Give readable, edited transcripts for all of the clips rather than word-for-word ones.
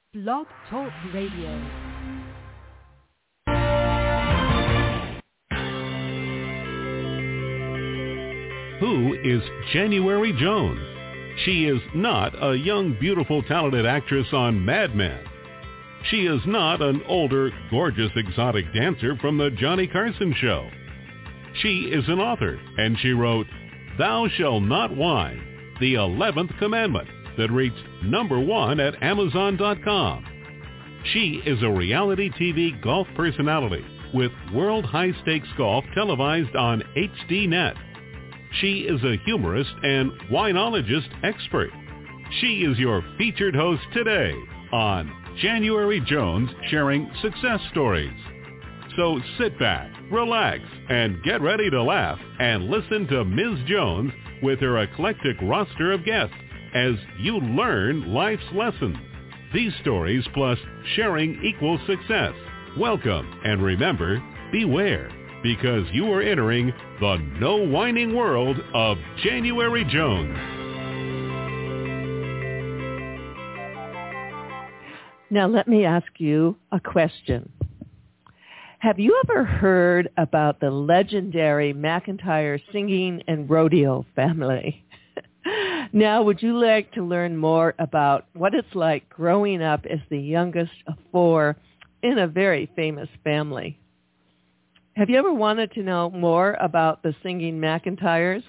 Blog Talk Radio. Who is January Jones? She is not a young, beautiful, talented actress on Mad Men. She is not an older, gorgeous, exotic dancer from the Johnny Carson show. She is an author, and she wrote Thou Shalt Not Whine, the 11th Commandment, that reached #1 at Amazon.com. She is a reality TV golf personality with World High Stakes Golf televised on HDNet. She is a humorist and winologist expert. She is your featured host today on January Jones Sharing Success Stories. So sit back, relax, and get ready to laugh and listen to Ms. Jones with her eclectic roster of guests as you learn life's lessons. These stories plus sharing equals success. Welcome, and remember, beware, because you are entering the no whining world of January Jones. Now let me ask you a question. Have you ever heard about the legendary McIntyre singing and rodeo family? Now, would you like to learn more about what it's like growing up as the youngest of four in a very famous family? Have you ever wanted to know more about the singing McIntyres?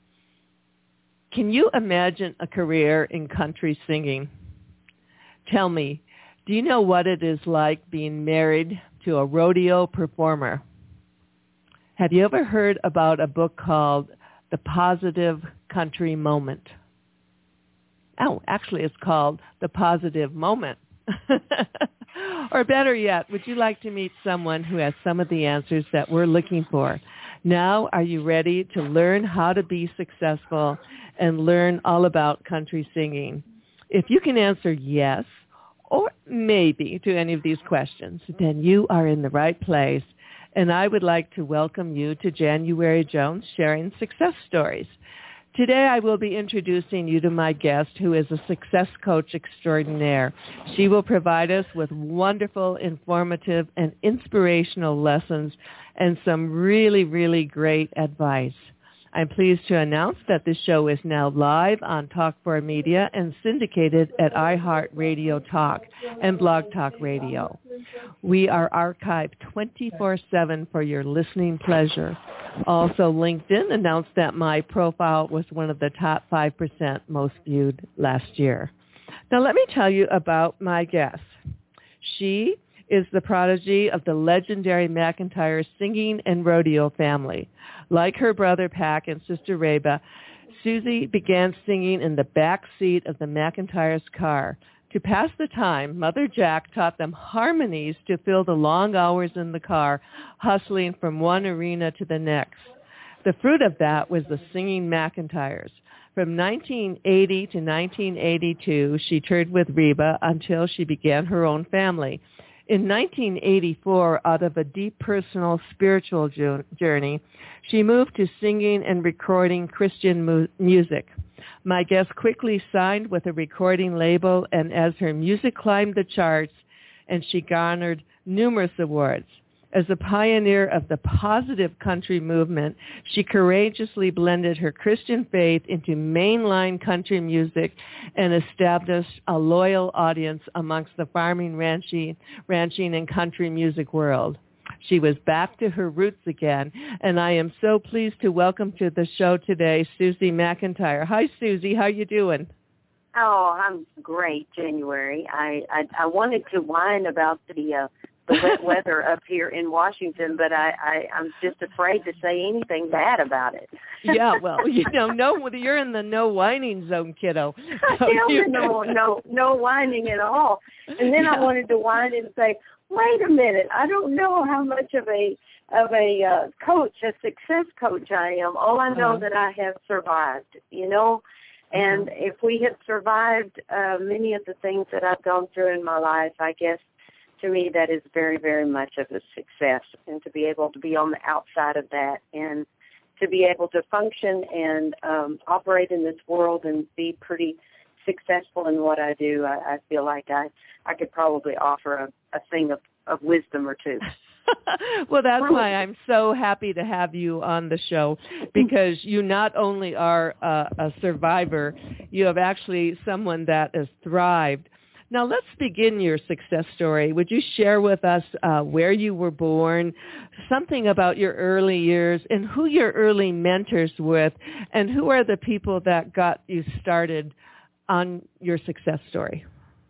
Can you imagine a career in country singing? Tell me, do you know what it is like being married to a rodeo performer? Have you ever heard about a book called The Positive Country Moment? Oh, actually it's called The Positive Moment. Or better yet, would you like to meet someone who has some of the answers that we're looking for? Now, are you ready to learn how to be successful and learn all about country singing? If you can answer yes or maybe to any of these questions, then you are in the right place. And I would like to welcome you to January Jones Sharing Success Stories. Today I will be introducing you to my guest, who is a success coach extraordinaire. She will provide us with wonderful, informative, and inspirational lessons and some really, really great advice. I'm pleased to announce that this show is now live on Talk4Media and syndicated at iHeartRadio Talk and Blog Talk Radio. We are archived 24/7 for your listening pleasure. Also, LinkedIn announced that my profile was one of the top 5% most viewed last year. Now, let me tell you about my guest. She is the prodigy of the legendary McIntyre singing and rodeo family. Like her brother Pac and sister Reba, Susie began singing in the back seat of the McIntyre's car. To pass the time, Mother Jack taught them harmonies to fill the long hours in the car, hustling from one arena to the next. The fruit of that was the Singing McIntyres. From 1980 to 1982, she toured with Reba until she began her own family. In 1984, out of a deep personal spiritual journey, she moved to singing and recording Christian music. My guest quickly signed with a recording label, and as her music climbed the charts, and she garnered numerous awards. As a pioneer of the positive country movement, she courageously blended her Christian faith into mainline country music and established a loyal audience amongst the farming, ranching, and country music world. She was back to her roots again, and I am so pleased to welcome to the show today Susie McIntyre. Hi, Susie. How you doing? Oh, I'm great, January. I wanted to whine about the wet weather up here in Washington, but I'm just afraid to say anything bad about it. Yeah, well, you're in the no whining zone, kiddo. So no whining at all. And then I wanted to whine and say, wait a minute, I don't know how much of a coach, a success coach I am. All I know that I have survived, and if we had survived many of the things that I've gone through in my life, I guess to me that is very, very much of a success, and to be able to be on the outside of that and to be able to function and operate in this world and be pretty successful in what I do, I feel like I could probably offer a thing of wisdom or two. Well, that's why I'm so happy to have you on the show, because you not only are a survivor, you have actually someone that has thrived. Now, let's begin your success story. Would you share with us where you were born, something about your early years, and who your early mentors were, and who are the people that got you started on your success story?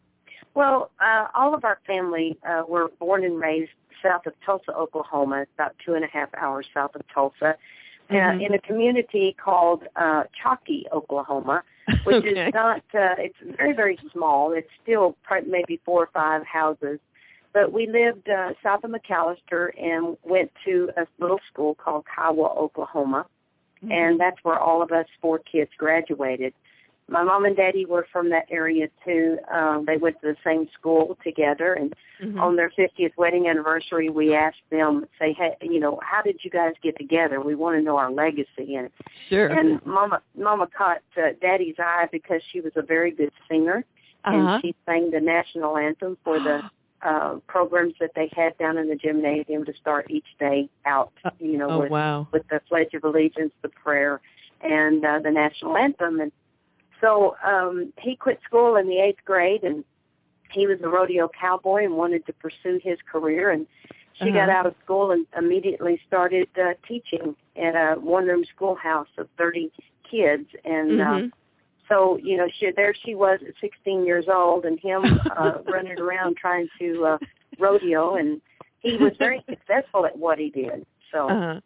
Well, all of our family were born and raised south of Tulsa, Oklahoma. It's about 2.5 hours south of Tulsa, in a community called Chalky, Oklahoma, which is not, it's very, very small. It's still maybe 4 or 5 houses. But we lived south of McAllister and went to a little school called Kiowa, Oklahoma, and that's where all of us 4 kids graduated. My mom and daddy were from that area, too. They went to the same school together, and on their 50th wedding anniversary, we asked them, say, hey, how did you guys get together? We want to know our legacy. And Mama caught Daddy's eye because she was a very good singer, and she sang the national anthem for the programs that they had down in the gymnasium to start each day out, with the Pledge of Allegiance, the prayer, and the national anthem. And so he quit school in the 8th grade, and he was a rodeo cowboy and wanted to pursue his career. And she got out of school and immediately started teaching at a one-room schoolhouse of 30 kids. And so, there she was at 16 years old, and him running around trying to rodeo. And he was very successful at what he did. So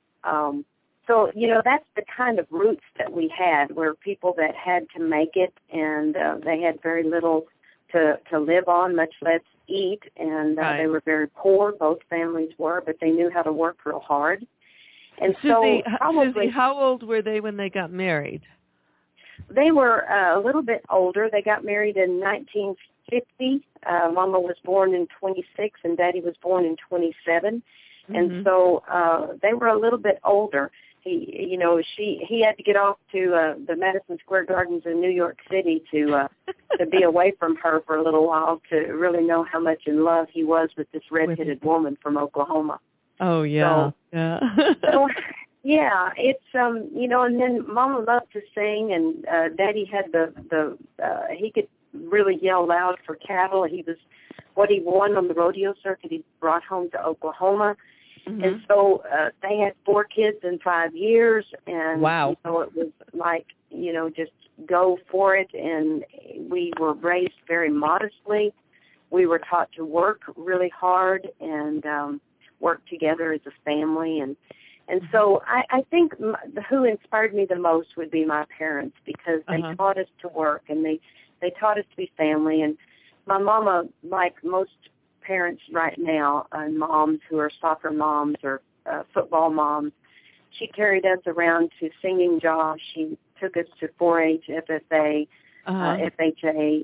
So, that's the kind of roots that we had, were people that had to make it, and they had very little to live on, much less eat, and they were very poor. Both families were, but they knew how to work real hard. And Susie, how old were they when they got married? They were a little bit older. They got married in 1950. Mama was born in 26, and Daddy was born in 27. And so they were a little bit older. He had to get off to the Madison Square Gardens in New York City to be away from her for a little while, to really know how much in love he was with this red-headed woman from Oklahoma. Oh, yeah. So it's, and then Mama loved to sing, and Daddy had he could really yell loud for cattle. What he won on the rodeo circuit, he brought home to Oklahoma. And so they had 4 kids in 5 years, and it was like, just go for it. And we were raised very modestly. We were taught to work really hard and work together as a family. And so I think who inspired me the most would be my parents, because they taught us to work, and they taught us to be family. And my mama, like most parents right now, and moms who are soccer moms or football moms, she carried us around to singing jobs. She took us to 4-H, FFA, FHA,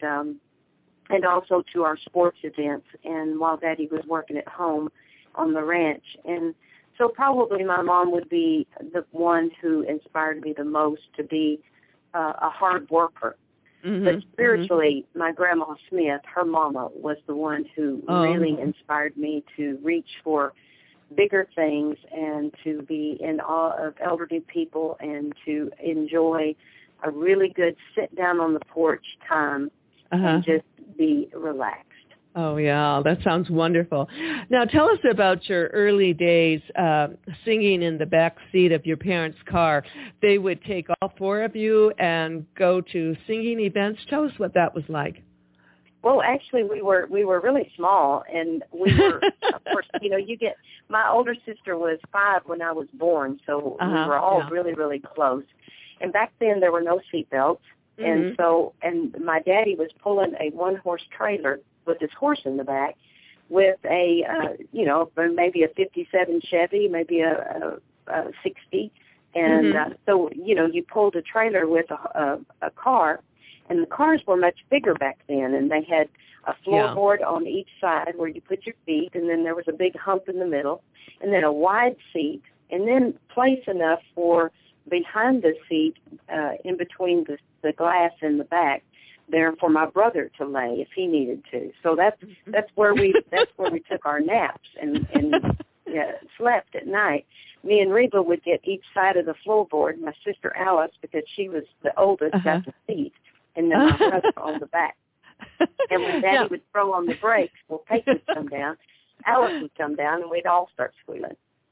and also to our sports events, and while Daddy was working at home on the ranch. And so probably my mom would be the one who inspired me the most to be a hard worker. But spiritually, my Grandma Smith, her mama, was the one who really inspired me to reach for bigger things and to be in awe of elderly people and to enjoy a really good sit down on the porch time and just be relaxed. Oh, yeah, that sounds wonderful. Now, tell us about your early days singing in the back seat of your parents' car. They would take all 4 of you and go to singing events. Tell us what that was like. Well, actually, we were really small, and we were, of course, my older sister was 5 when I was born, so we were all really, really close. And back then, there were no seatbelts, and my daddy was pulling a 1-horse trailer with his horse in the back, with a, maybe a 57 Chevy, maybe a 60. And so, you pulled a trailer with a car, and the cars were much bigger back then, and they had a floorboard on each side where you put your feet, and then there was a big hump in the middle, and then a wide seat, and then place enough for behind the seat, in between the glass and the back, there for my brother to lay if he needed to. So that's where we took our naps and slept at night. Me and Reba would get each side of the floorboard. My sister Alice, because she was the oldest, got the seat, and then my brother on the back. And when Daddy would throw on the brakes, well, Kate would come down, Alice would come down, and we'd all start squealing.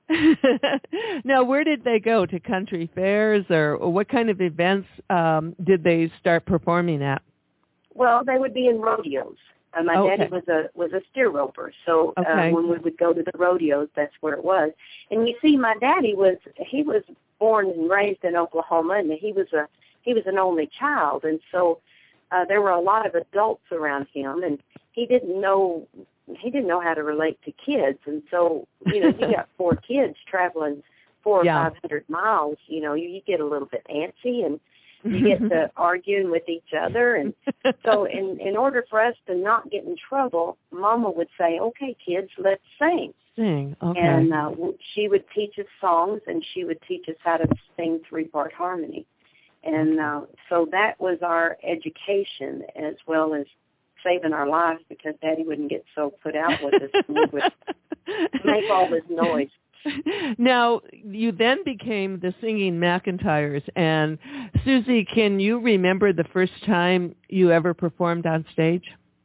Now, where did they go? To country fairs, or what kind of events did they start performing at? Well, they would be in rodeos. My daddy was a steer roper, so when we would go to the rodeos, that's where it was. And you see, my daddy was born and raised in Oklahoma, and he was an only child, and so there were a lot of adults around him, and he didn't know how to relate to kids, and so you got 4 kids traveling 400 or 500 miles. You get a little bit antsy, and you get to arguing with each other, and so in order for us to not get in trouble, Mama would say, "Okay, kids, let's sing." Sing, okay. And she would teach us songs, and she would teach us how to sing 3-part harmony, and so that was our education as well as saving our lives, because Daddy wouldn't get so put out with us and we would make all this noise. Now, you then became the Singing McIntyres, and Susie, can you remember the first time you ever performed on stage?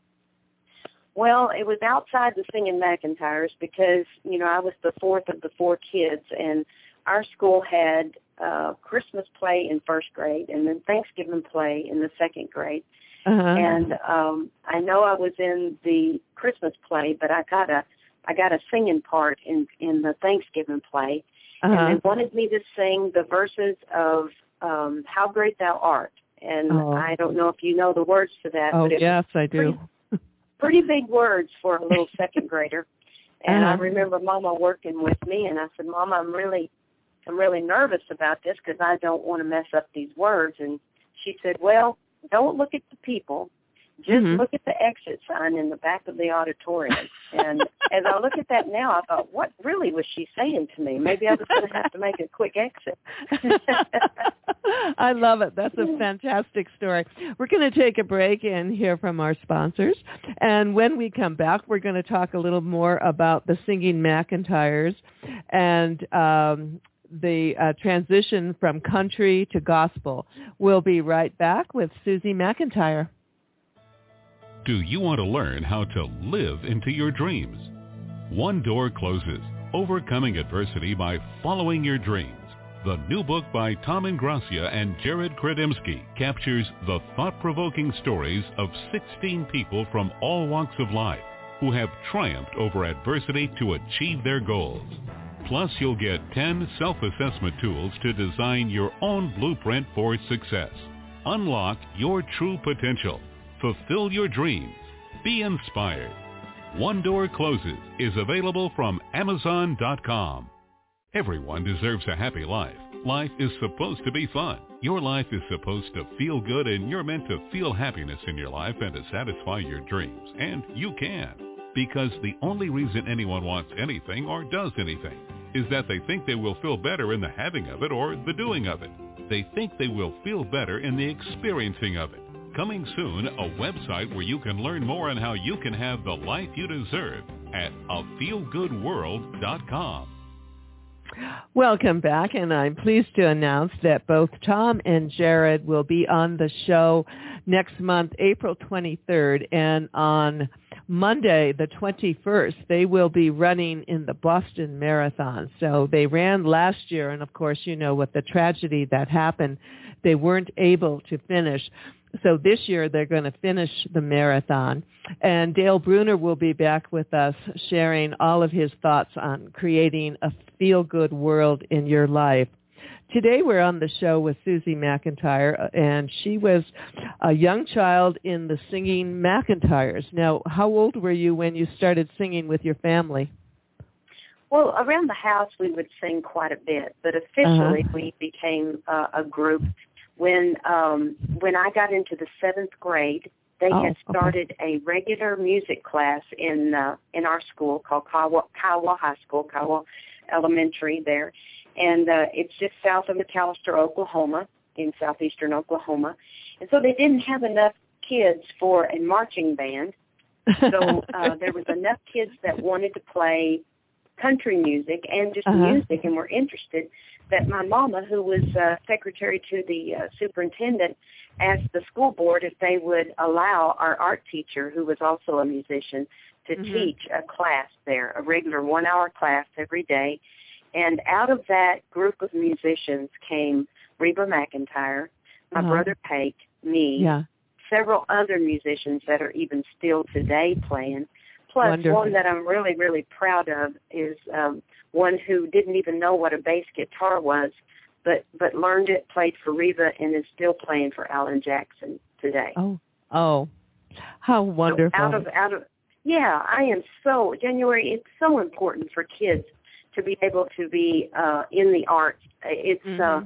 Well, it was outside the Singing McIntyres because, I was the 4th of the 4 kids, and our school had Christmas play in 1st grade and then Thanksgiving play in the 2nd grade. And I know I was in the Christmas play, but I got a singing part in the Thanksgiving play, and they wanted me to sing the verses of How Great Thou Art. And I don't know if you know the words to that. Oh, but yes, I do. Pretty big words for a little 2nd grader. And I remember Mama working with me, and I said, "Mama, I'm really nervous about this because I don't want to mess up these words." And she said, "Well, don't look at the people. Just look at the exit sign in the back of the auditorium." And as I look at that now, I thought, what really was she saying to me? Maybe I was going to have to make a quick exit. I love it. That's a fantastic story. We're going to take a break and hear from our sponsors. And when we come back, we're going to talk a little more about the Singing McIntyres and the transition from country to gospel. We'll be right back with Susie McIntyre. Do you want to learn how to live into your dreams? One Door Closes, Overcoming Adversity by Following Your Dreams. The new book by Tom Ingracia and Jared Kredemski captures the thought-provoking stories of 16 people from all walks of life who have triumphed over adversity to achieve their goals. Plus, you'll get 10 self-assessment tools to design your own blueprint for success. Unlock your true potential. Fulfill your dreams. Be inspired. One Door Closes is available from Amazon.com. Everyone deserves a happy life. Life is supposed to be fun. Your life is supposed to feel good, and you're meant to feel happiness in your life and to satisfy your dreams. And you can. Because the only reason anyone wants anything or does anything is that they think they will feel better in the having of it or the doing of it. They think they will feel better in the experiencing of it. Coming soon, a website where you can learn more on how you can have the life you deserve at afeelgoodworld.com. Welcome back, and I'm pleased to announce that both Tom and Jared will be on the show next month, April 23rd, and on Monday, the 21st, they will be running in the Boston Marathon. So they ran last year, and of course, you know, with the tragedy that happened, they weren't able to finish. So this year they're going to finish the marathon. And Dale Bruner will be back with us sharing all of his thoughts on creating a feel-good world in your life. Today we're on the show with Susie McIntyre, and she was a young child in the Singing McIntyres. Now, how old were you when you started singing with your family? Well, around the house we would sing quite a bit, but officially we became a group when I got into the 7th grade. They had started a regular music class in our school called Kiowa High School, Kiowa Elementary there. And it's just south of McAlester, Oklahoma, in southeastern Oklahoma. And so they didn't have enough kids for a marching band. So there was enough kids that wanted to play country music and just music and were interested that my mama, who was secretary to the superintendent, asked the school board if they would allow our art teacher, who was also a musician, to teach a class there, a regular 1-hour class every day. And out of that group of musicians came Reba McEntire, my brother Pate, me, several other musicians that are even still today playing. Plus, wonderful. One that I'm really, really proud of is one who didn't even know what a bass guitar was, but learned it, played for Reba, and is still playing for Alan Jackson today. Oh, how wonderful! So I am so January. It's so important for kids to be able to be in the arts. It's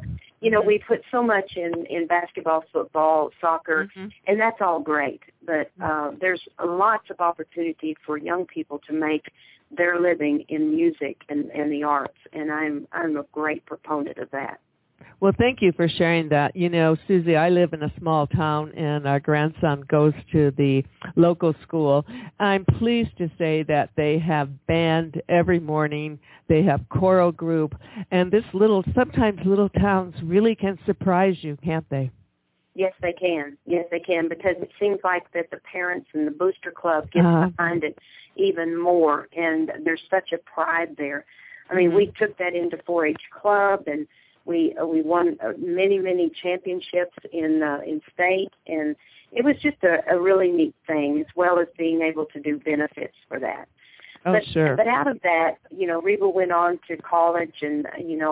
we put so much in basketball, football, soccer, and that's all great. But there's lots of opportunity for young people to make their living in music and the arts, and I'm a great proponent of that. Well, thank you for sharing that. You know, Susie, I live in a small town, and our grandson goes to the local school. I'm pleased to say that they have band every morning. They have choral group. And sometimes little towns really can surprise you, can't they? Yes, they can. Yes, they can, because it seems like that the parents and the booster club get behind it even more, and there's such a pride there. I mean, we took that into 4-H club, and we won many championships in state, and it was just a really neat thing, as well as being able to do benefits for that. Sure. But out of that, Reba went on to college, and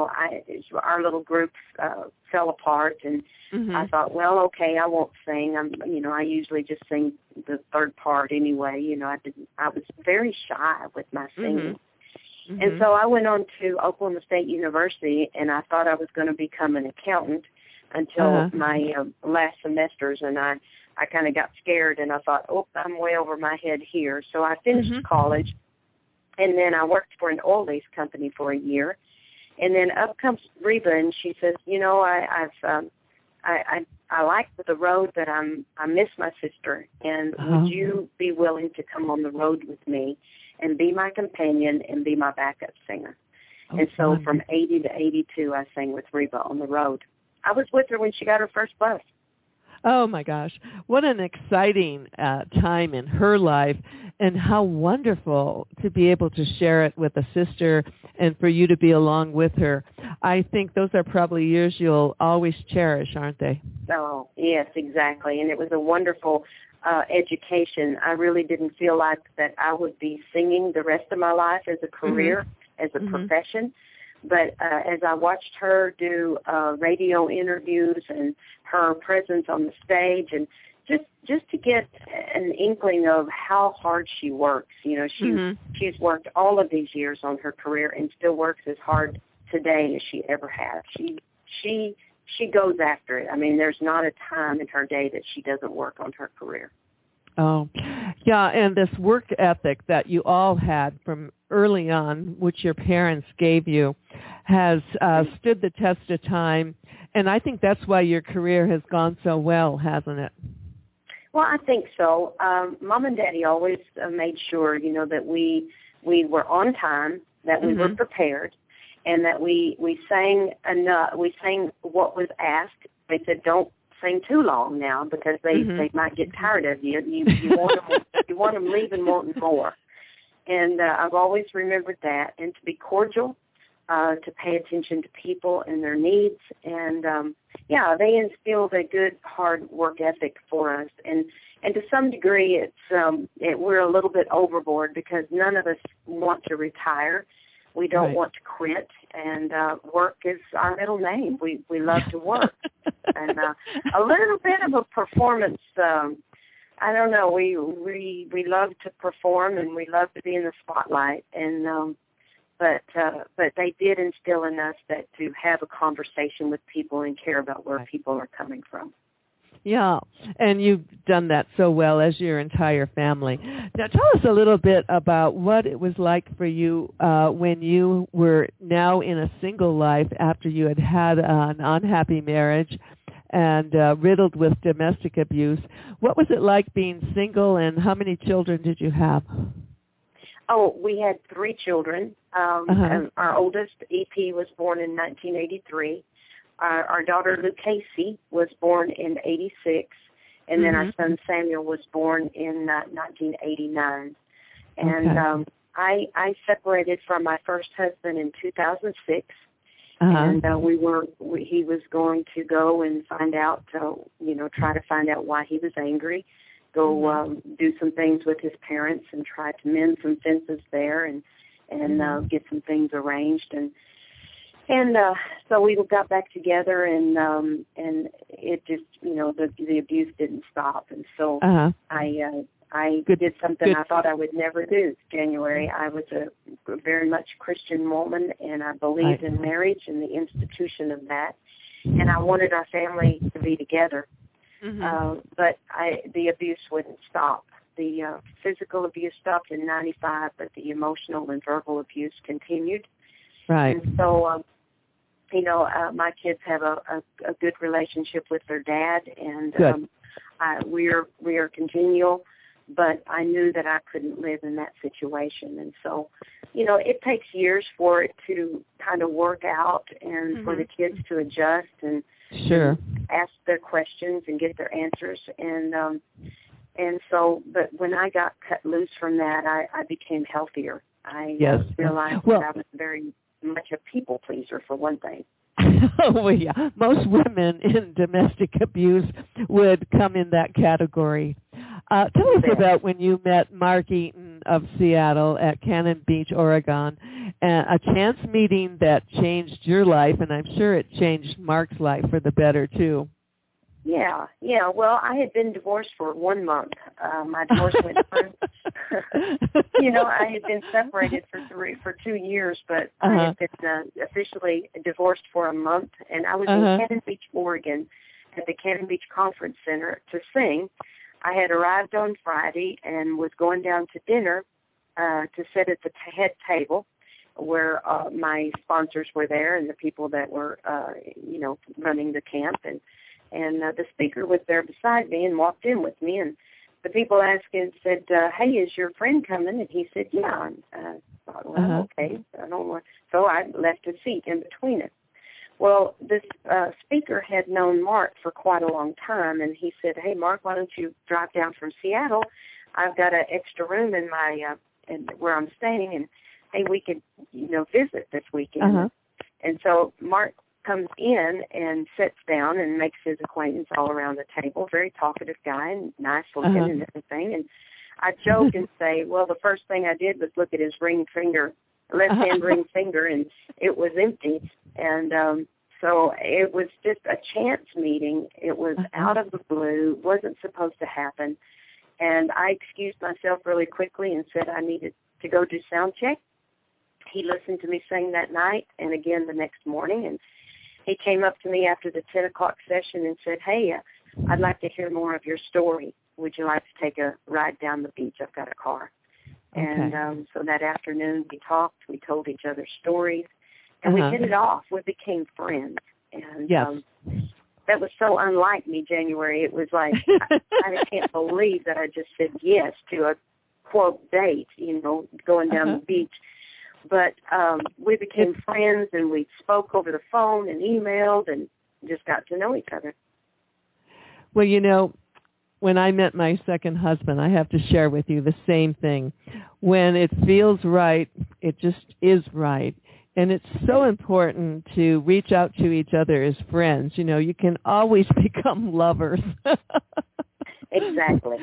our little group fell apart, and I thought, well, okay, I won't sing. I usually just sing the third part anyway. I was very shy with my singing. And so I went on to Oklahoma State University, and I thought I was going to become an accountant until my last semesters, and I kind of got scared, and I thought, I'm way over my head here. So I finished college, and then I worked for an oil lease company for a year, and then up comes Reba, and she says, I like the road, but I miss my sister, and would you be willing to come on the road with me and be my companion and be my backup singer? And so from 80 to 82, I sang with Reba on the road. I was with her when she got her first bus. Oh, my gosh. What an exciting time in her life, and how wonderful to be able to share it with a sister and for you to be along with her. I think those are probably years you'll always cherish, aren't they? Oh, yes, exactly. And it was a wonderful education. I really didn't feel like that I would be singing the rest of my life as a career, as a profession. But as I watched her do radio interviews and her presence on the stage, and just to get an inkling of how hard she works. She's worked all of these years on her career and still works as hard today as she ever has. She goes after it. I mean, there's not a time in her day that she doesn't work on her career. Oh, yeah, and this work ethic that you all had from early on, which your parents gave you, has stood the test of time, and I think that's why your career has gone so well, hasn't it? Well, I think so. Mom and Daddy always made sure, that we were on time, that we were prepared, and that we sang enough. We sang what was asked. They said, don't sing too long now, because they might get tired of you. You want them leaving wanting more. And I've always remembered that, and to be cordial, to pay attention to people and their needs, and they instilled a good hard work ethic for us, and to some degree we're a little bit overboard, because none of us want to retire. We don't want to quit, and work is our middle name. We love to work. And a little bit of a performance, I don't know, we love to perform, and we love to be in the spotlight, and but they did instill in us that to have a conversation with people and care about where people are coming from. Yeah, and you've done that so well, as your entire family. Now, tell us a little bit about what it was like for you when you were now in a single life after you had an unhappy marriage, and riddled with domestic abuse. What was it like being single, and how many children did you have? Oh, we had 3 children. Our oldest, E.P., was born in 1983. Our daughter, Luke Casey, was born in 86. And then our son, Samuel, was born in 1989. And I separated from my first husband in 2006. And he was going to go and find out, try to find out why he was angry, go do some things with his parents and try to mend some fences there and get some things arranged. And so we got back together, and it just, the abuse didn't stop. And so I did something I thought I would never do. January, I was a very much Christian woman, and I believed in marriage and the institution of that. And I wanted our family to be together. But the abuse wouldn't stop. The physical abuse stopped in 95, but the emotional and verbal abuse continued. Right. And so, my kids have a good relationship with their dad, and we are congenial. But I knew that I couldn't live in that situation. And so, it takes years for it to kind of work out and for the kids to adjust and ask their questions and get their answers. And so, but when I got cut loose from that, I became healthier. I realized that I was very much a people pleaser, for one thing. Well, yeah. Most women in domestic abuse would come in that category. Tell us about when you met Mark Eaton of Seattle at Cannon Beach, Oregon, a chance meeting that changed your life, and I'm sure it changed Mark's life for the better, too. Yeah. Well, I had been divorced for 1 month. My divorce went through. I had been separated for 2 years, but I had been officially divorced for a month, and I was in Cannon Beach, Oregon, at the Cannon Beach Conference Center to sing. I had arrived on Friday and was going down to dinner to sit at the head table where my sponsors were there and the people that were, running the camp. And the speaker was there beside me and walked in with me. And the people asked and said, hey, is your friend coming? And he said, yeah. And I thought, well, okay. I don't want. So I left a seat in between us. Well, this speaker had known Mark for quite a long time, and he said, hey, Mark, why don't you drive down from Seattle? I've got an extra room in my where I'm staying, and, hey, we could, visit this weekend. And so Mark comes in and sits down and makes his acquaintance all around the table, very talkative guy and nice looking and everything. And I joke and say, well, the first thing I did was look at his left-hand ring finger, and it was empty. And so it was just a chance meeting. It was out of the blue, wasn't supposed to happen. And I excused myself really quickly and said I needed to go do sound check. He listened to me sing that night and again the next morning. And he came up to me after the 10 o'clock session and said, hey, I'd like to hear more of your story. Would you like to take a ride down the beach? I've got a car. Okay. And so that afternoon we talked. We told each other stories. And we hit it off. We became friends. And that was so unlike me, January. It was like, I can't believe that I just said yes to a, quote, date, going down the beach. But we became friends, and we spoke over the phone and emailed and just got to know each other. Well, when I met my second husband, I have to share with you the same thing. When it feels right, it just is right. And it's so important to reach out to each other as friends. You can always become lovers. Exactly.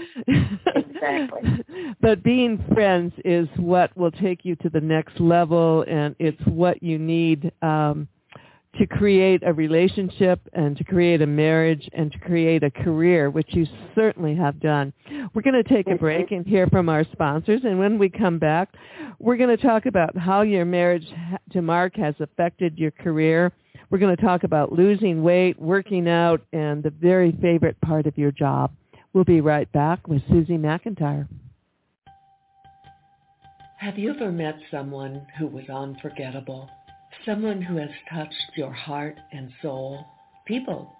But being friends is what will take you to the next level, and it's what you need to create a relationship and to create a marriage and to create a career, which you certainly have done. We're going to take a break and hear from our sponsors, and when we come back, we're going to talk about how your marriage to Mark has affected your career. We're going to talk about losing weight, working out, and the very favorite part of your job. We'll be right back with Susie McIntyre. Have you ever met someone who was unforgettable? Someone who has touched your heart and soul? People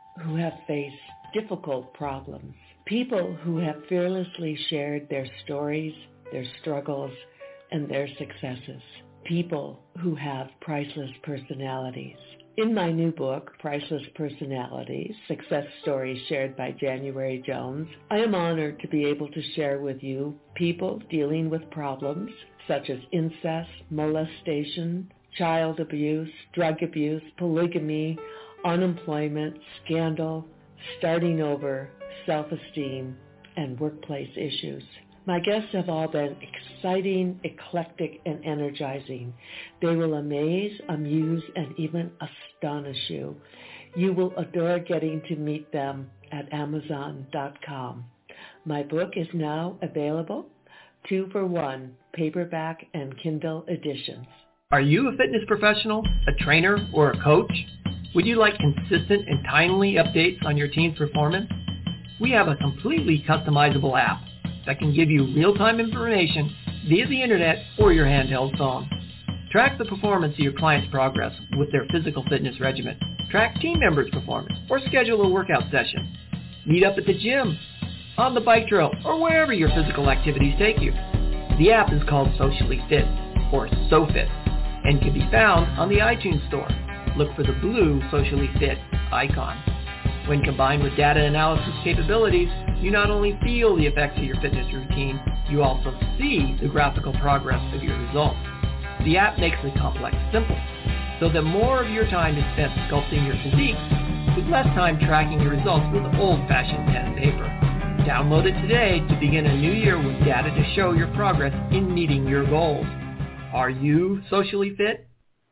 who have faced difficult problems, people who have fearlessly shared their stories, their struggles, and their successes, people who have priceless personalities. In my new book, Priceless Personalities, Success Stories Shared by January Jones, I am honored to be able to share with you people dealing with problems such as incest, molestation, child abuse, drug abuse, polygamy, unemployment, scandal, starting over, self-esteem, and workplace issues. My guests have all been exciting, eclectic, and energizing. They will amaze, amuse, and even astonish you. You will adore getting to meet them at Amazon.com. My book is now available, 2 for $1, paperback and Kindle editions. Are you a fitness professional, a trainer, or a coach? Would you like consistent and timely updates on your team's performance? We have a completely customizable app that can give you real-time information via the internet or your handheld phone. Track the performance of your client's progress with their physical fitness regimen. Track team members' performance or schedule a workout session. Meet up at the gym, on the bike trail, or wherever your physical activities take you. The app is called Socially Fit, or SoFit, and can be found on the iTunes Store. Look for the blue Socially Fit icon. When combined with data analysis capabilities, you not only feel the effects of your fitness routine, you also see the graphical progress of your results. The app makes the complex simple, so that more of your time is spent sculpting your physique, with less time tracking your results with old-fashioned pen and paper. Download it today to begin a new year with data to show your progress in meeting your goals. Are you socially fit?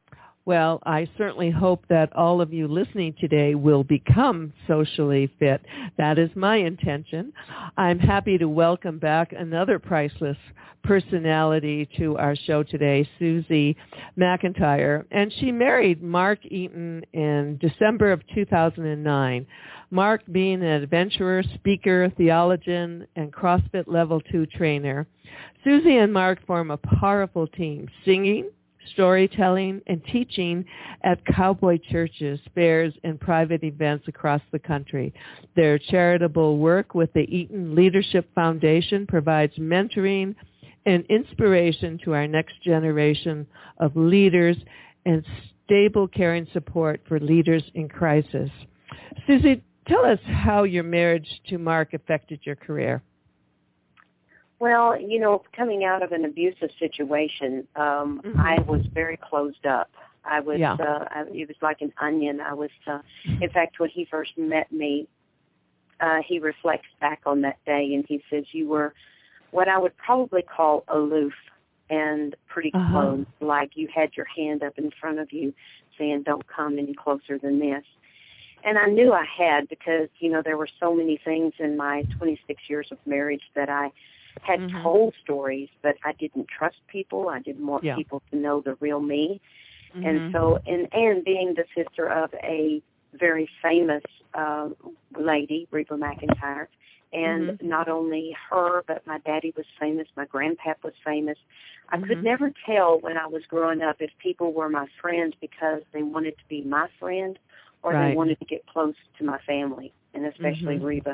Well, I certainly hope that all of you listening today will become socially fit. That is my intention. I'm happy to welcome back another priceless personality to our show today, Susie McIntyre. And she married Mark Eaton in December of 2009. Mark being an adventurer, speaker, theologian, and CrossFit Level 2 trainer. Susie and Mark form a powerful team, singing, storytelling, and teaching at cowboy churches, fairs, and private events across the country. Their charitable work with the Eaton Leadership Foundation provides mentoring and inspiration to our next generation of leaders and stable care and support for leaders in crisis. Susie, tell us how your marriage to Mark affected your career. Well, coming out of an abusive situation, I was very closed up. I was, it was like an onion. I was, in fact, when he first met me, he reflects back on that day and he says, you were what I would probably call aloof and pretty close, like you had your hand up in front of you saying, don't come any closer than this. And I knew I had because, there were so many things in my 26 years of marriage that I had told stories, but I didn't trust people. I didn't want people to know the real me. And so, and being the sister of a very famous lady, Reba McIntyre, and not only her, but my daddy was famous, my grandpap was famous. I could never tell when I was growing up if people were my friends because they wanted to be my friend or they wanted to get close to my family, and especially Reba.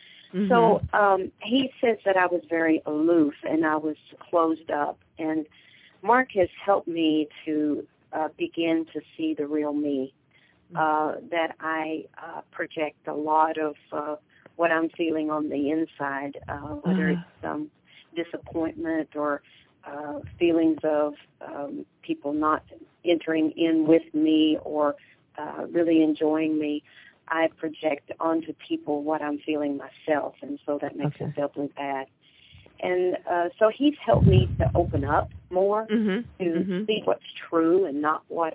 So he says that I was very aloof and I was closed up. And Mark has helped me to begin to see the real me, that I project a lot of what I'm feeling on the inside, whether it's disappointment or feelings of people not entering in with me or really enjoying me. I project onto people what I'm feeling myself, and so that makes it doubly bad. And so he's helped me to open up more, to see what's true and not what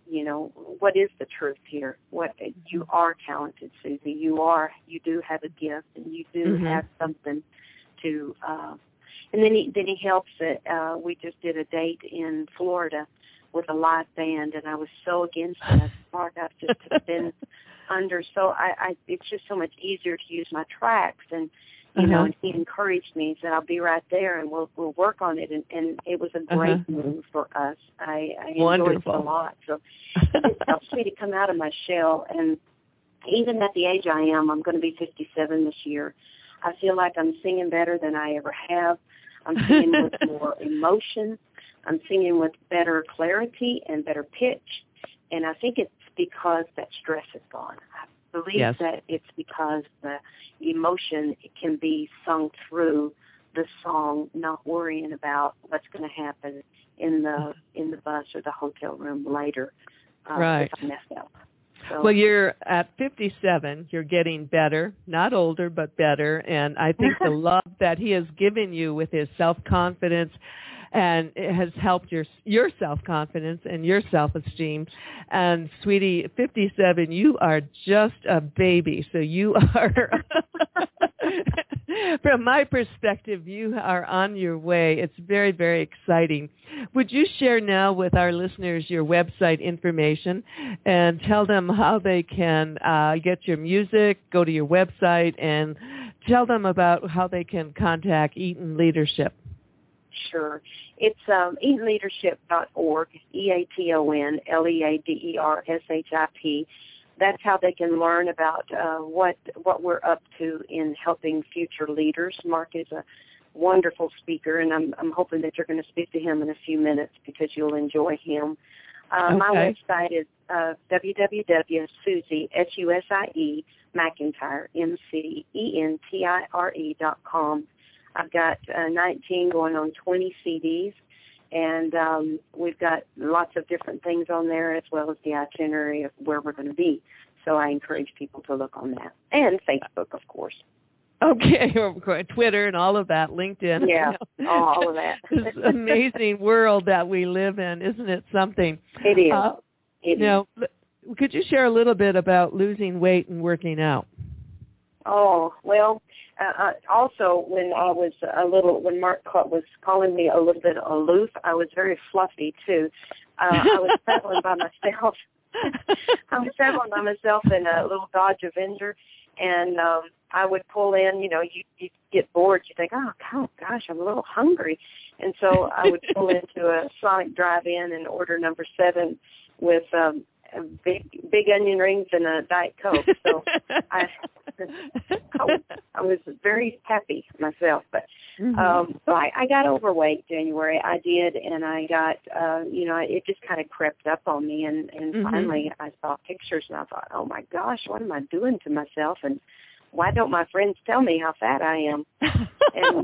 what is the truth here. What you are talented, Susie. You do have a gift, and you do have something to. And then he helps it. We just did a date in Florida with a live band, and I was so against that. Mark, I've just been under. So it's just so much easier to use my tracks, and and he encouraged me. He said, "I'll be right there, and we'll work on it." And it was a great move for us. I enjoyed it a lot. So it helps me to come out of my shell, and even at the age I am, I'm going to be 57 this year, I feel like I'm singing better than I ever have. I'm singing with more emotion. I'm singing with better clarity and better pitch. And I think it's because that stress is gone. I believe that it's because the emotion can be sung through the song, not worrying about what's going to happen in the bus or the hotel room later if I mess up. So, well, you're at 57. You're getting better, not older, but better. And I think the love that he has given you with his self-confidence and it has helped your self-confidence and your self-esteem. And, sweetie, 57, you are just a baby. So you are, from my perspective, you are on your way. It's very, very exciting. Would you share now with our listeners your website information and tell them how they can get your music, go to your website, and tell them about how they can contact Eaton Leadership? Sure. It's EatonLeadership.org, EatonLeadership. That's how they can learn about what we're up to in helping future leaders. Mark is a wonderful speaker, and I'm hoping that you're going to speak to him in a few minutes because you'll enjoy him. My website is www.Susie, S-U-S-I-E, McIntyre, McEntire.com. I've got 19 going on 20 CDs, and we've got lots of different things on there as well as the itinerary of where we're going to be. So I encourage people to look on that. And Facebook, of course. Okay, Twitter and all of that, LinkedIn. Yeah, all of that. This amazing world that we live in, isn't it something? It is. It is. Could you share a little bit about losing weight and working out? Oh, well, also when I was when Mark was calling me a little bit aloof, I was very fluffy too. I was traveling by myself. I was traveling by myself in a little Dodge Avenger, and I would pull in, you get bored. You think, oh, gosh, I'm a little hungry. And so I would pull into a Sonic drive-in and order number 7 with big onion rings and a Diet Coke. So I was very happy myself. But so I got overweight January. I did, and I got, it just kind of crept up on me. And finally I saw pictures, and I thought, oh, my gosh, what am I doing to myself? And why don't my friends tell me how fat I am? And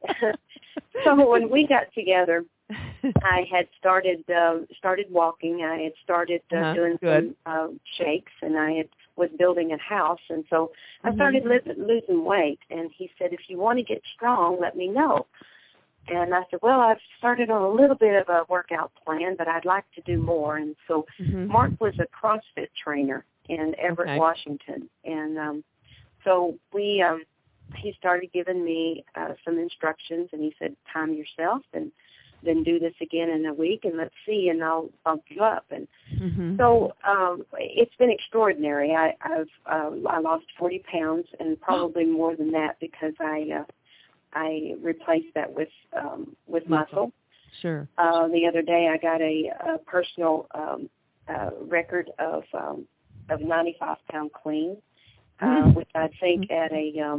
so when we got together, I had started walking. I had started doing some shakes, and I was building a house. And so I started losing weight. And he said, if you want to get strong, let me know. And I said, well, I've started on a little bit of a workout plan, but I'd like to do more. And so Mark was a CrossFit trainer in Everett, Washington. And so he started giving me some instructions, and he said, time yourself and then do this again in a week, and let's see, and I'll bump you up. And so it's been extraordinary. I lost 40 pounds, and probably more than that because I replaced that with muscle. Sure. The other day I got a personal record of 95-pound clean, which I think at a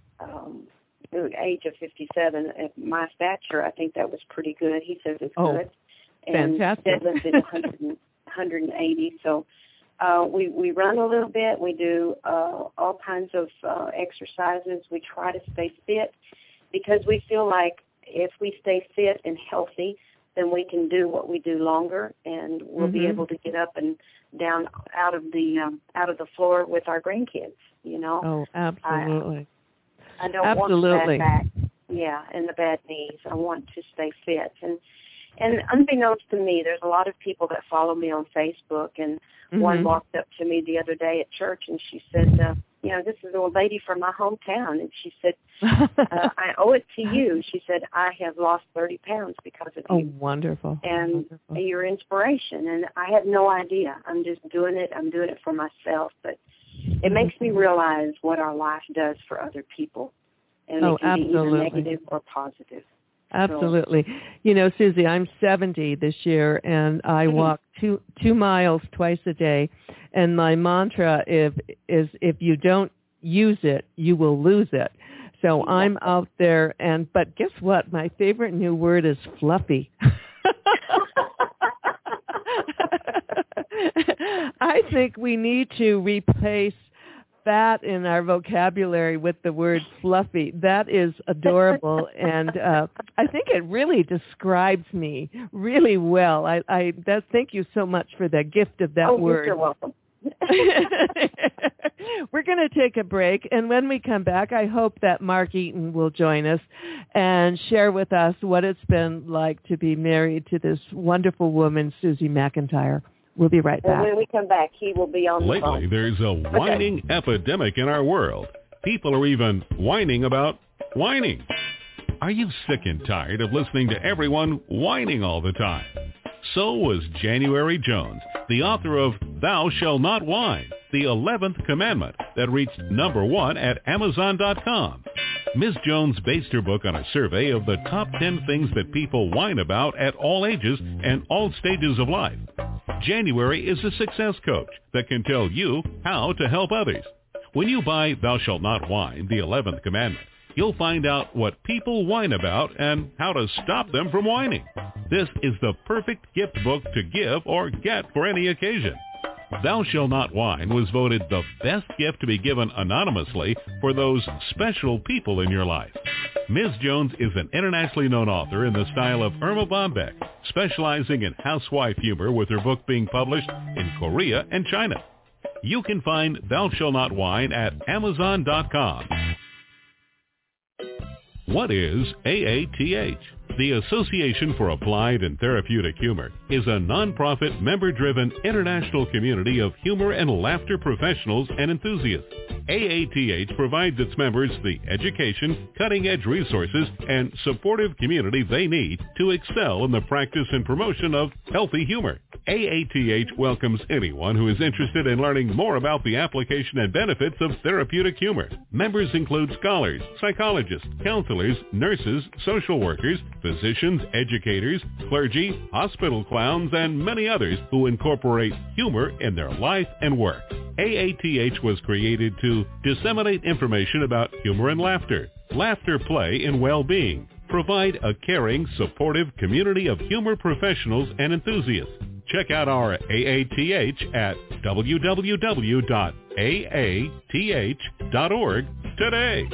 age of 57, at my stature, I think that was pretty good. He says it's good. And fantastic. Deadlifted 180. So we run a little bit. We do all kinds of exercises. We try to stay fit because we feel like if we stay fit and healthy, then we can do what we do longer, and we'll be able to get up and down out of the floor with our grandkids. Oh, absolutely. I don't want the bad back, and the bad knees. I want to stay fit. And unbeknownst to me, there's a lot of people that follow me on Facebook, and one walked up to me the other day at church, and she said, this is a lady from my hometown, and she said, I owe it to you. She said, I have lost 30 pounds because of you. Oh, wonderful. And your inspiration. And I had no idea. I'm just doing it. I'm doing it for myself, but it makes me realize what our life does for other people. And it can be either negative or positive. Absolutely. Susie, I'm 70 this year, and I walk 2 miles twice a day. And my mantra is if you don't use it, you will lose it. So I'm out there, but guess what? My favorite new word is fluffy. I think we need to replace fat in our vocabulary with the word fluffy. That is adorable, and I think it really describes me really well. Thank you so much for the gift of that word. You're welcome. We're going to take a break, and when we come back, I hope that Mark Eaton will join us and share with us what it's been like to be married to this wonderful woman, Susie McIntyre. We'll be right back. And when we come back, he will be on the phone. Lately, there's a whining epidemic in our world. People are even whining about whining. Are you sick and tired of listening to everyone whining all the time? So was January Jones, the author of Thou Shalt Not Whine, the 11th commandment that reached #1 at Amazon.com. Ms. Jones based her book on a survey of the top 10 things that people whine about at all ages and all stages of life. January is a success coach that can tell you how to help others. When you buy Thou Shalt Not Whine, the 11th commandment, you'll find out what people whine about and how to stop them from whining. This is the perfect gift book to give or get for any occasion. Thou Shalt Not Whine was voted the best gift to be given anonymously for those special people in your life. Ms. Jones is an internationally known author in the style of Irma Bombeck, specializing in housewife humor with her book being published in Korea and China. You can find Thou Shalt Not Whine at Amazon.com. What is AATH? The Association for Applied and Therapeutic Humor is a nonprofit, member-driven international community of humor and laughter professionals and enthusiasts. AATH provides its members the education, cutting-edge resources, and supportive community they need to excel in the practice and promotion of healthy humor. AATH welcomes anyone who is interested in learning more about the application and benefits of therapeutic humor. Members include scholars, psychologists, counselors, nurses, social workers, physicians, educators, clergy, hospital clowns, and many others who incorporate humor in their life and work. AATH was created to disseminate information about humor and laughter, play, and well-being, provide a caring, supportive community of humor professionals and enthusiasts. Check out our AATH at www.aath.org today.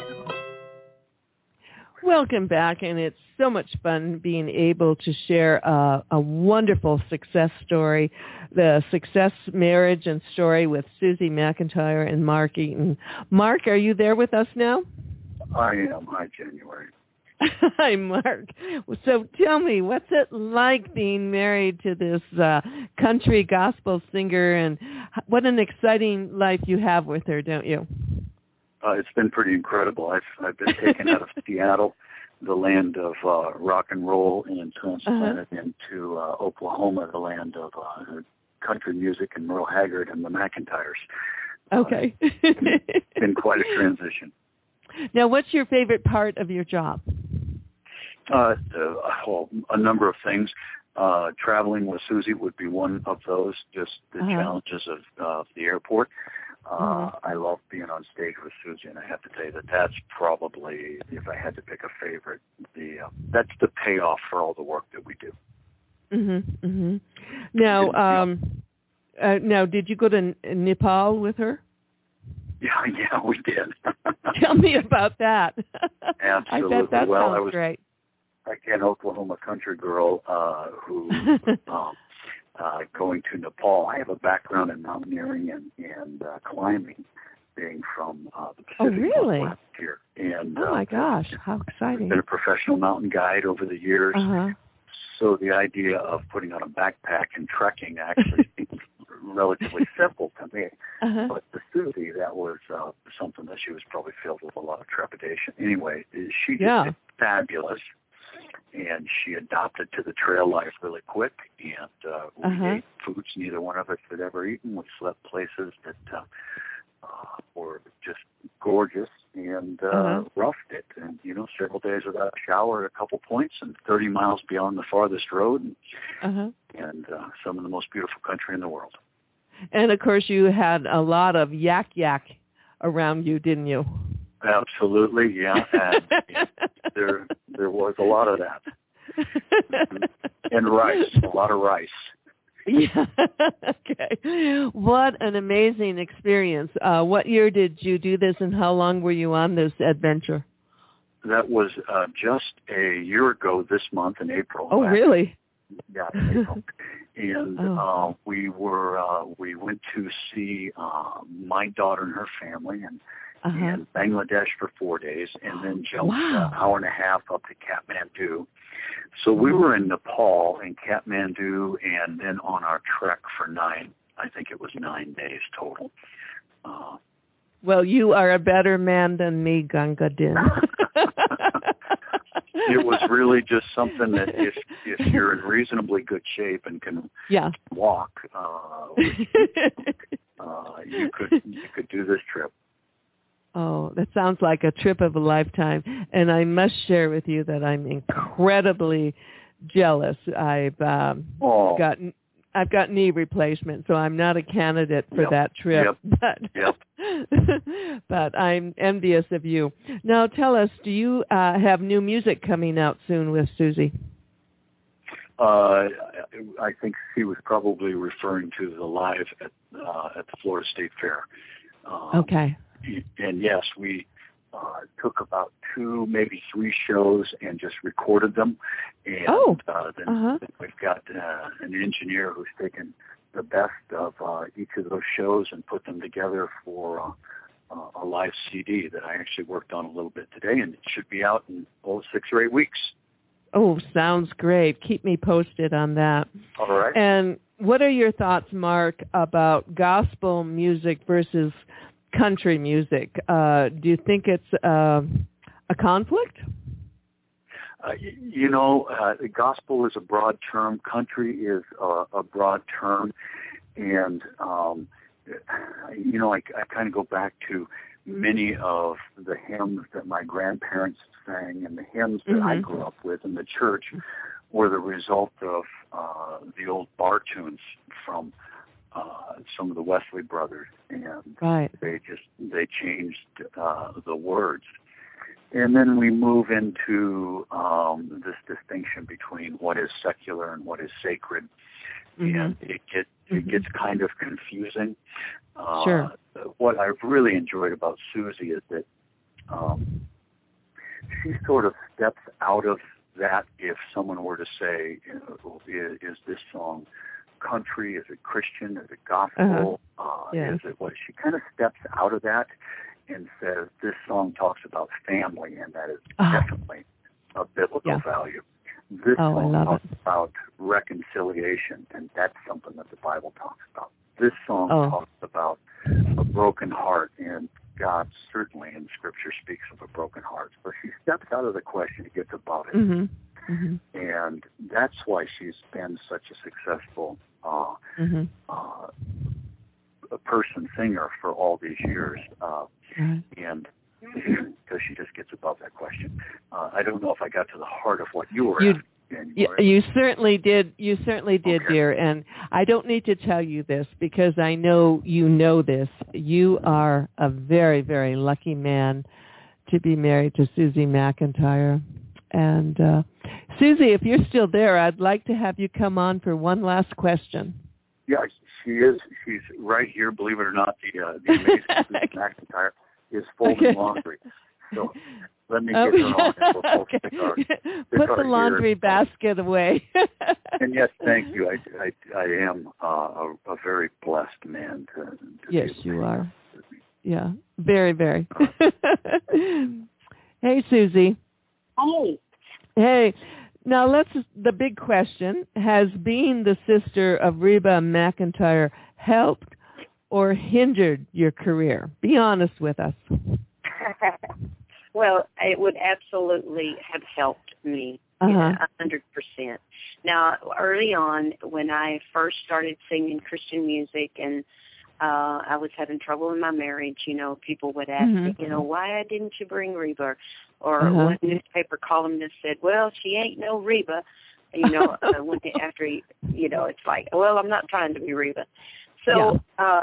Welcome back, and it's so much fun being able to share a wonderful success story, the success marriage and story with Susie McIntyre and Mark Eaton. Mark, are you there with us now? I am. Hi, January. Hi, Mark. So tell me, what's it like being married to this country gospel singer, and what an exciting life you have with her, don't you? It's been pretty incredible. I've been taken out of Seattle, the land of rock and roll, and transplanted into Oklahoma, the land of country music and Merle Haggard and the McIntyres. Okay. It's been quite a transition. Now, what's your favorite part of your job? A number of things. Traveling with Susie would be one of those, just the challenges of the airport. I love being on stage with Susie, and I have to tell you that's probably, if I had to pick a favorite, that's the payoff for all the work that we do. Now, did you go to Nepal with her? Yeah, we did. Tell me about that. Absolutely. I bet that sounds great. Again, Oklahoma country girl who going to Nepal. I have a background in mountaineering and climbing, being from the Pacific. Oh, really? Northwest here. And, oh my gosh, how exciting! I've been a professional mountain guide over the years. So the idea of putting on a backpack and trekking actually seems relatively simple to me. But to Susie, that was something that she was probably filled with a lot of trepidation. Anyway, she did fabulous. And she adopted to the trail life really quick, and we ate foods neither one of us had ever eaten. We slept places that were just gorgeous, and roughed it. And, several days without a shower at a couple points, and 30 miles beyond the farthest road, and some of the most beautiful country in the world. And, of course, you had a lot of yak around you, didn't you? Absolutely, yeah. And there was a lot of that. And rice, a lot of rice. Yeah. Okay. What an amazing experience. What year did you do this, and how long were you on this adventure? That was just a year ago this month in April. Oh, really? Yeah, in April. And we went to see my daughter and her family in Bangladesh for 4 days, and then jumped an hour and a half up to Kathmandu. So we were in Nepal and Kathmandu, and then on our trek for 9 days total. Well, you are a better man than me, Ganga Din. It was really just something that if you're in reasonably good shape and can walk, you could do this trip. Oh, that sounds like a trip of a lifetime. And I must share with you that I'm incredibly jealous. I've got knee replacement, so I'm not a candidate for that trip. But I'm envious of you. Now tell us, do you have new music coming out soon with Susie? I think she was probably referring to the live at the Florida State Fair. Okay. And yes, we took about 2, maybe 3 shows and just recorded them. And then we've got an engineer who's taken the best of each of those shows and put them together for a live CD that I actually worked on a little bit today, and it should be out in 6 or 8 weeks. Oh, sounds great. Keep me posted on that. All right. And what are your thoughts, Mark, about gospel music versus country music? Do you think it's a conflict? Gospel is a broad term. Country is a broad term. And, I kind of go back to many of the hymns that my grandparents sang and the hymns that I grew up with in the church were the result of the old bar tunes from some of the Wesley brothers, and they changed the words. And then we move into this distinction between what is secular and what is sacred, and it gets kind of confusing. Sure. What I've really enjoyed about Susie is that she sort of steps out of that. If someone were to say, is this song country? Is it Christian? Is it gospel? Is it what? She kind of steps out of that and says, this song talks about family, and that is definitely a biblical value. This song talks about reconciliation, and that's something that the Bible talks about. This song talks about a broken heart, and God certainly in Scripture speaks of a broken heart. So she steps out of the question and gets above it. And that's why she's been such a successful singer for all these years. And because she just gets above that question. I don't know if I got to the heart of what you were asking. You certainly did. You certainly did, dear. And I don't need to tell you this because I know you know this. You are a very, very lucky man to be married to Susie McIntyre. And Susie, if you're still there, I'd like to have you come on for one last question. Yeah, she is. She's right here. Believe it or not, the amazing Susie McIntyre is folding laundry. So let me get her on and we'll put the laundry basket away. And yes, thank you. I am a very blessed man to yes, you are. Yeah, very, very. Hey, Susie. Hey. Now, the big question, has being the sister of Reba McIntyre helped or hindered your career? Be honest with us. Well, it would absolutely have helped me 100%. Now, early on, when I first started singing Christian music and I was having trouble in my marriage, people would ask me, why didn't you bring Reba? Or one newspaper columnist said, well, she ain't no Reba. It's like, well, I'm not trying to be Reba. So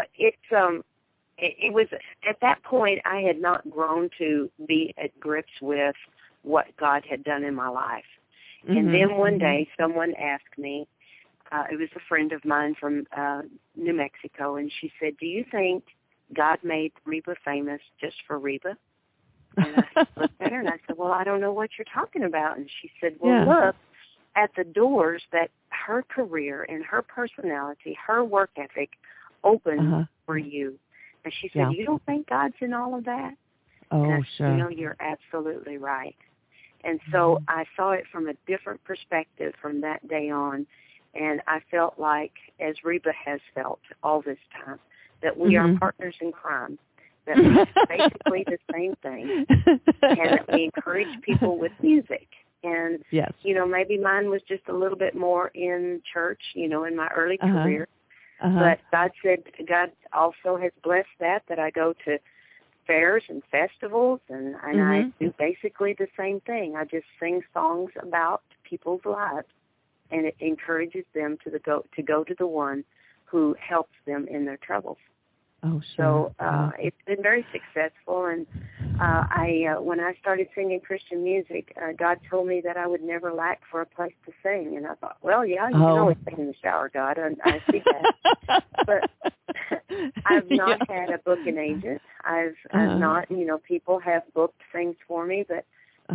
it was at that point I had not grown to be at grips with what God had done in my life. And then one day someone asked me, it was a friend of mine from New Mexico, and she said, do you think God made Reba famous just for Reba? And I looked at her and I said, well, I don't know what you're talking about. And she said, well, look at the doors that her career and her personality, her work ethic opened for you. And she said, you don't think God's in all of that? Oh, and I said, sure. You know, you're absolutely right. And so I saw it from a different perspective from that day on. And I felt like, as Reba has felt all this time, that we are partners in crime, that we're basically the same thing, and that we encourage people with music. And, you know, maybe mine was just a little bit more in church, you know, in my early career. But God said, God also has blessed that I go to fairs and festivals, and I do basically the same thing. I just sing songs about people's lives, and it encourages them to go to the one who helps them in their troubles. Oh, sure. So it's been very successful, and when I started singing Christian music, God told me that I would never lack for a place to sing, and I thought, well, yeah, you can always sing in the shower, God, I see that. But I've not had a booking agent. I've not, you know, people have booked things for me, but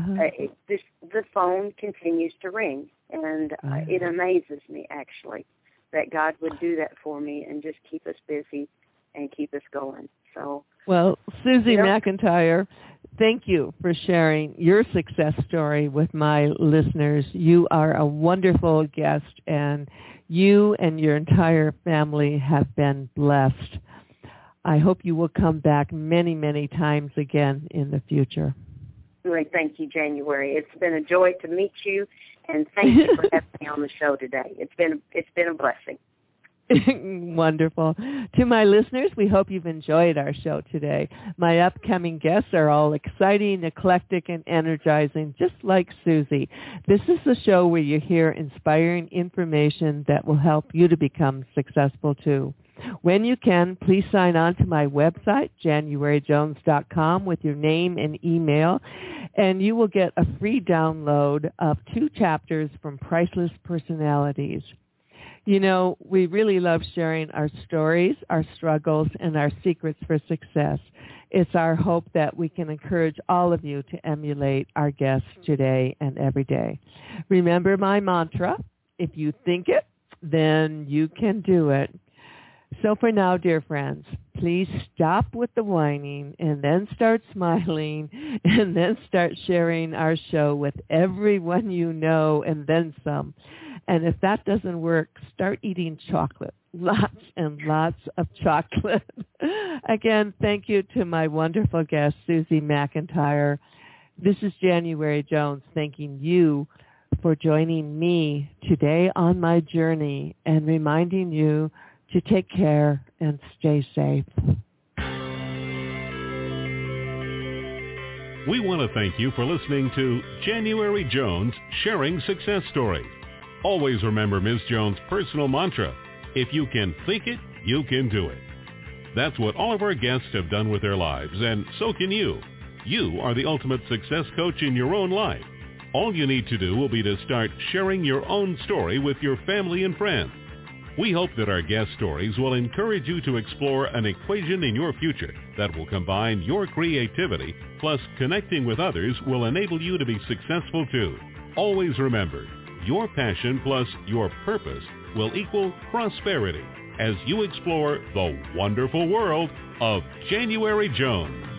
the phone continues to ring, and it amazes me, actually, that God would do that for me and just keep us busy and keep us going. So, well, Susie McIntyre, thank you for sharing your success story with my listeners. You are a wonderful guest, and you and your entire family have been blessed. I hope you will come back many, many times again in the future. Great. Thank you, January. It's been a joy to meet you, and thank you for having me on the show today. It's been a blessing. Wonderful. To my listeners, we hope you've enjoyed our show today. My upcoming guests are all exciting, eclectic, and energizing, just like Susie. This is the show where you hear inspiring information that will help you to become successful too. When you can, please sign on to my website, JanuaryJones.com, with your name and email, and you will get a free download of 2 chapters from Priceless Personalities. You know, we really love sharing our stories, our struggles, and our secrets for success. It's our hope that we can encourage all of you to emulate our guests today and every day. Remember my mantra, if you think it, then you can do it. So for now, dear friends, please stop with the whining and then start smiling and then start sharing our show with everyone you know and then some. And if that doesn't work, start eating chocolate. Lots and lots of chocolate. Again, thank you to my wonderful guest, Susie McIntyre. This is January Jones thanking you for joining me today on my journey and reminding you to take care and stay safe. We want to thank you for listening to January Jones Sharing Success Stories. Always remember Ms. Jones' personal mantra, if you can think it, you can do it. That's what all of our guests have done with their lives, and so can you. You are the ultimate success coach in your own life. All you need to do will be to start sharing your own story with your family and friends. We hope that our guest stories will encourage you to explore an equation in your future that will combine your creativity plus connecting with others will enable you to be successful too. Always remember, your passion plus your purpose will equal prosperity as you explore the wonderful world of January Jones.